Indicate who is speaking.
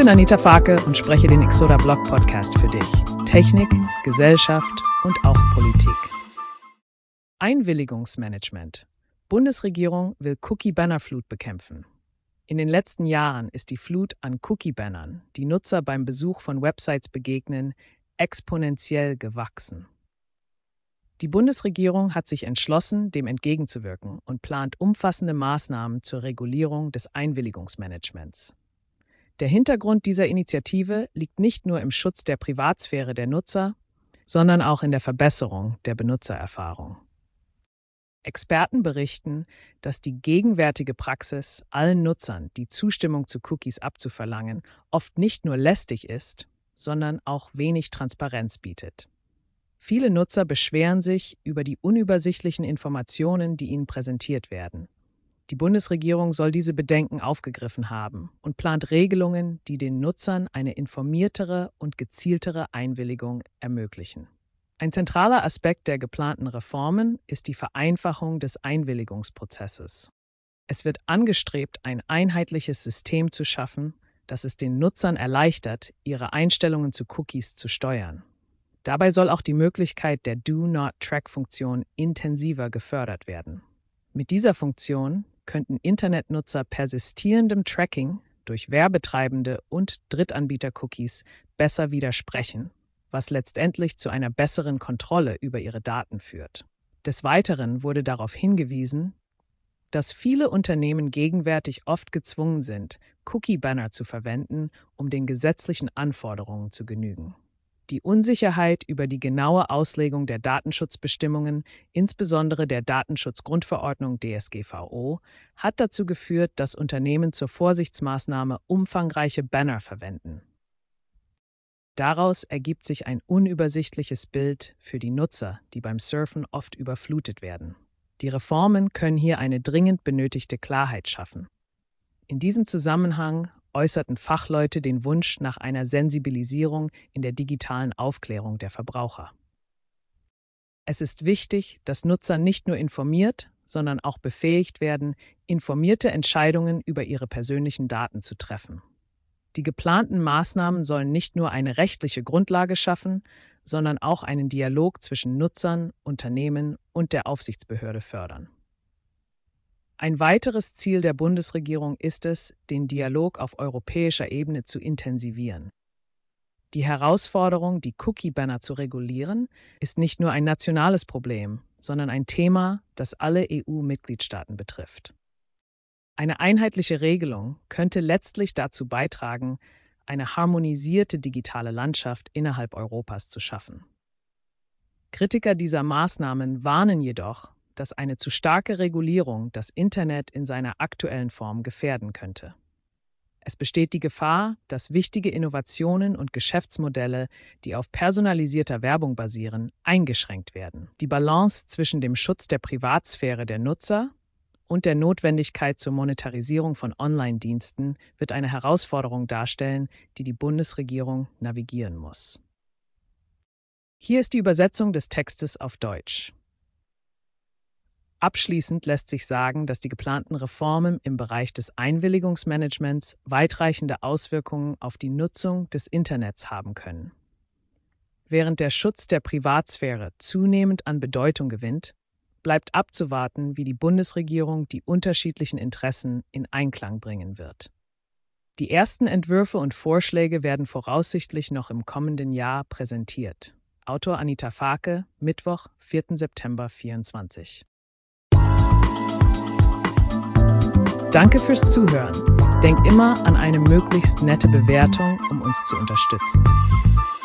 Speaker 1: bin Anita Farke und spreche den Exoda Blog Podcast für dich. Technik, Gesellschaft und auch Politik. Einwilligungsmanagement. Bundesregierung will Cookie-Banner-Flut bekämpfen. In den letzten Jahren ist die Flut an Cookie-Bannern, die Nutzer beim Besuch von Websites begegnen, exponentiell gewachsen. Die Bundesregierung hat sich entschlossen, dem entgegenzuwirken und plant umfassende Maßnahmen zur Regulierung des Einwilligungsmanagements. Der Hintergrund dieser Initiative liegt nicht nur im Schutz der Privatsphäre der Nutzer, sondern auch in der Verbesserung der Benutzererfahrung. Experten berichten, dass die gegenwärtige Praxis, allen Nutzern die Zustimmung zu Cookies abzuverlangen, oft nicht nur lästig ist, sondern auch wenig Transparenz bietet. Viele Nutzer beschweren sich über die unübersichtlichen Informationen, die ihnen präsentiert werden. Die Bundesregierung soll diese Bedenken aufgegriffen haben und plant Regelungen, die den Nutzern eine informiertere und gezieltere Einwilligung ermöglichen. Ein zentraler Aspekt der geplanten Reformen ist die Vereinfachung des Einwilligungsprozesses. Es wird angestrebt, ein einheitliches System zu schaffen, das es den Nutzern erleichtert, ihre Einstellungen zu Cookies zu steuern. Dabei soll auch die Möglichkeit der Do-Not-Track-Funktion intensiver gefördert werden. Mit dieser Funktion könnten Internetnutzer persistierendem Tracking durch Werbetreibende und Drittanbieter-Cookies besser widersprechen, was letztendlich zu einer besseren Kontrolle über ihre Daten führt. Des Weiteren wurde darauf hingewiesen, dass viele Unternehmen gegenwärtig oft gezwungen sind, Cookie-Banner zu verwenden, um den gesetzlichen Anforderungen zu genügen. Die Unsicherheit über die genaue Auslegung der Datenschutzbestimmungen, insbesondere der Datenschutzgrundverordnung DSGVO, hat dazu geführt, dass Unternehmen zur Vorsichtsmaßnahme umfangreiche Banner verwenden. Daraus ergibt sich ein unübersichtliches Bild für die Nutzer, die beim Surfen oft überflutet werden. Die Reformen können hier eine dringend benötigte Klarheit schaffen. In diesem Zusammenhang äußerten Fachleute den Wunsch nach einer Sensibilisierung in der digitalen Aufklärung der Verbraucher. Es ist wichtig, dass Nutzer nicht nur informiert, sondern auch befähigt werden, informierte Entscheidungen über ihre persönlichen Daten zu treffen. Die geplanten Maßnahmen sollen nicht nur eine rechtliche Grundlage schaffen, sondern auch einen Dialog zwischen Nutzern, Unternehmen und der Aufsichtsbehörde fördern. Ein weiteres Ziel der Bundesregierung ist es, den Dialog auf europäischer Ebene zu intensivieren. Die Herausforderung, die Cookie-Banner zu regulieren, ist nicht nur ein nationales Problem, sondern ein Thema, das alle EU-Mitgliedstaaten betrifft. Eine einheitliche Regelung könnte letztlich dazu beitragen, eine harmonisierte digitale Landschaft innerhalb Europas zu schaffen. Kritiker dieser Maßnahmen warnen jedoch, dass eine zu starke Regulierung das Internet in seiner aktuellen Form gefährden könnte. Es besteht die Gefahr, dass wichtige Innovationen und Geschäftsmodelle, die auf personalisierter Werbung basieren, eingeschränkt werden. Die Balance zwischen dem Schutz der Privatsphäre der Nutzer und der Notwendigkeit zur Monetarisierung von Online-Diensten wird eine Herausforderung darstellen, die die Bundesregierung navigieren muss. Hier ist die Übersetzung des Textes auf Deutsch. Abschließend lässt sich sagen, dass die geplanten Reformen im Bereich des Einwilligungsmanagements weitreichende Auswirkungen auf die Nutzung des Internets haben können. Während der Schutz der Privatsphäre zunehmend an Bedeutung gewinnt, bleibt abzuwarten, wie die Bundesregierung die unterschiedlichen Interessen in Einklang bringen wird. Die ersten Entwürfe und Vorschläge werden voraussichtlich noch im kommenden Jahr präsentiert. Autor Anita Farke, Mittwoch, 4. September 2024. Danke fürs Zuhören. Denk immer an eine möglichst nette Bewertung, um uns zu unterstützen.